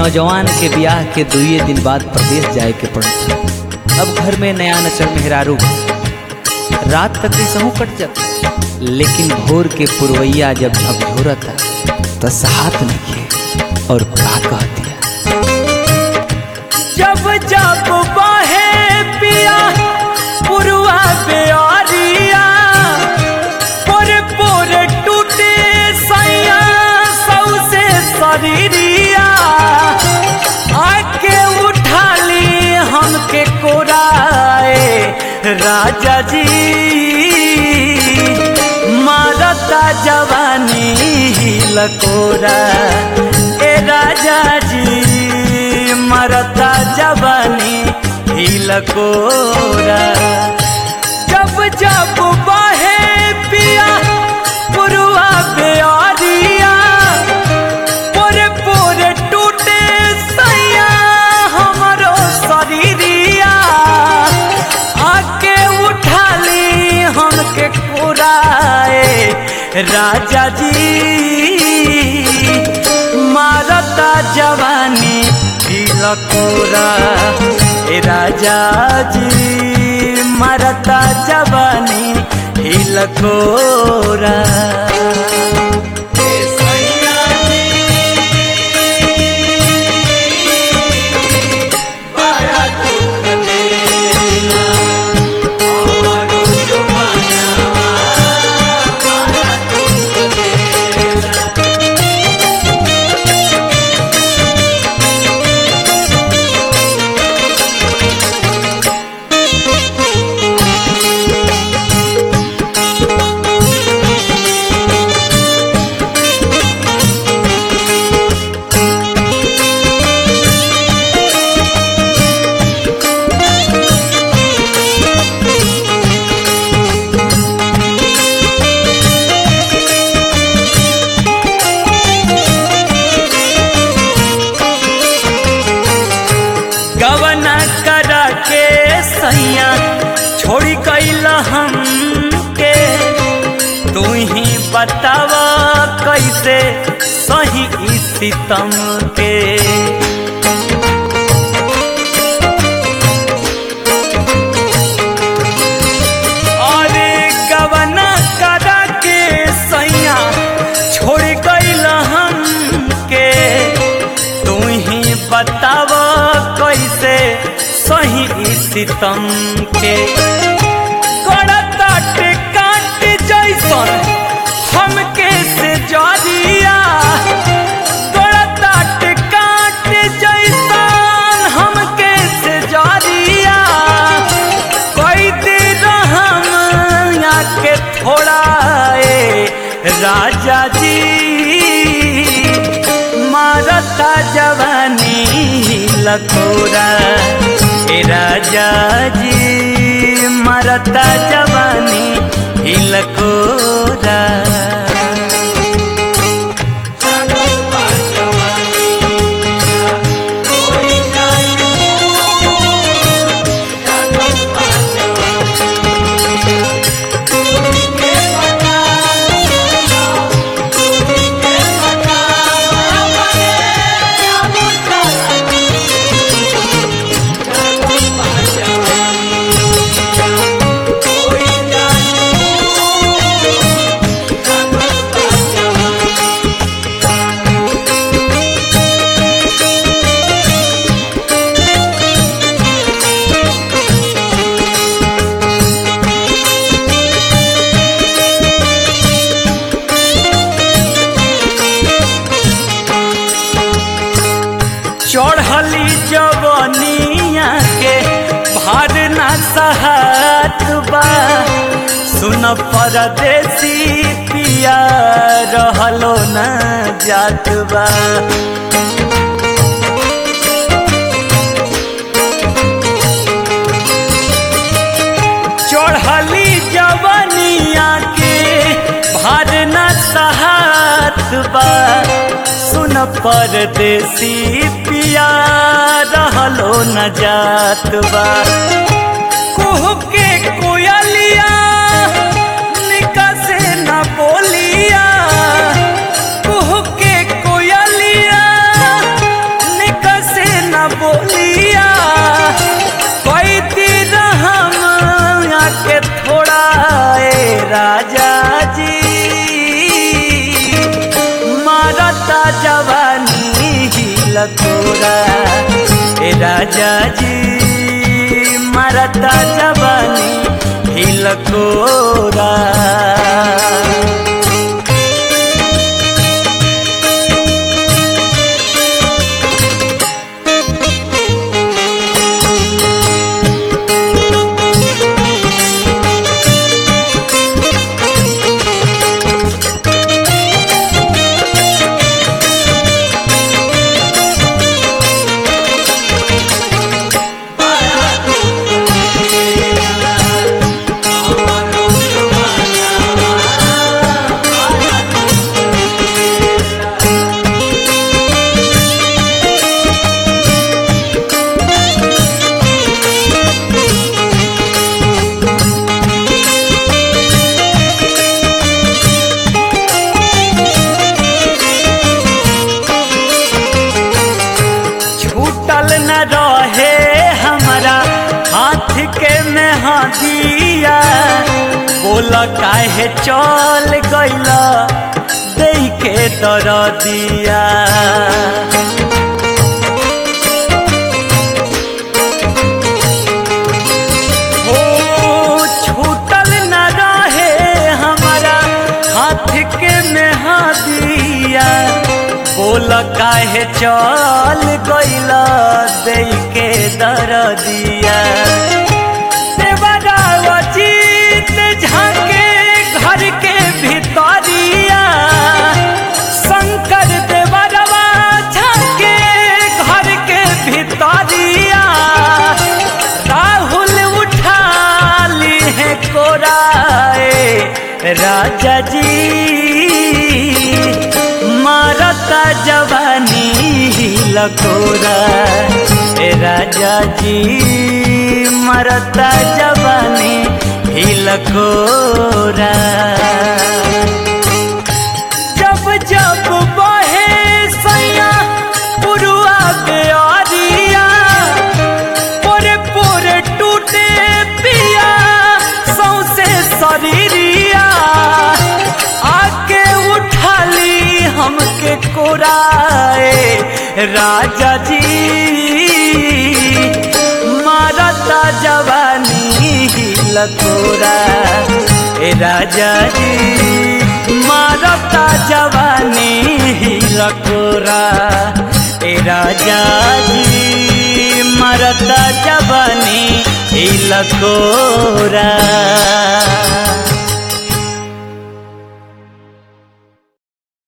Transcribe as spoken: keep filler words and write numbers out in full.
नौजवान के ब्याह के दुए दिन बाद प्रदेश जाए के पड़ता। अब घर में नया नचर मेहरारू रात तक सहू कट जाता, लेकिन भोर के पुरवैया जब झकझोरता तो साथ नहीं और का कह दिया। जब जब बहे पिया पुरवा बेअरिया, पोरे पोरे टूटे सैया सौसे शरीरिया, आके उठा ली हमके कोराए राजा जी, मारता जवानी लकोरा ए राजा जी, मारता जवानी लकोरा। जब जब बहे पिया पुरवा बेअरिया, पोरे पोरे टूटे सैया हमरो शरीरिया, आके उठा ली हमके कोराए राजा जी, मारता जवानी लकोरा ए राजा जी, मारता जवानी लकोरा। गवना करा के सैया छोड़ी कैला हमके, तू ही बतावा कैसे सही ई सितम के। अरे गवना करा के सैया छोड़ कैला हमके, तू ही बतावा कैसे सही ई सितम के। काट काट जैसन हमके से जरिया, काट काट जैसन हमके से जरिया, कोई दिन हम के थोड़ा ए राजा जी, मारता जवानी लकोरा ए राजा जी, मारता जवानी लकोरा। चढ़ली जवनिया के भार ना सहत बा, सुन परदेसी पिया रहलो न जात बा। चढ़ली जवनिया के भार ना सहत बा, सुन परदेसी पिया रहलो न जात बा। कुहू के कोयलिया निकसे न बोलिया, कुहू के कोयलिया निक राजा जी मरता जवानी हिलकोरा। दिया बोला काहे चल गइला देई के दरदिया। हो छूटल न रहे हमारा हाथ के मेहदिया बोला काहे चल गइला देई के दरदिया। झाके घर के भितरिया शंकर देवरवा झाके घर के भितरिया राहुल उठा ली है कोराए राजा जी मारता जवानी लकोरा। राजा जी मरता जवानी हिलकोरा। जब जब बहे सैया पुरुआ बेअरिया पोरे पोरे टूटे पिया सौसे शरीरिया आके उठाली हमके कोराए राजा जी मारता जवानी लकोरा। ए राजा जी मारता जवानी लकोरा। ए राजा जी मारता जवानी लकोरा।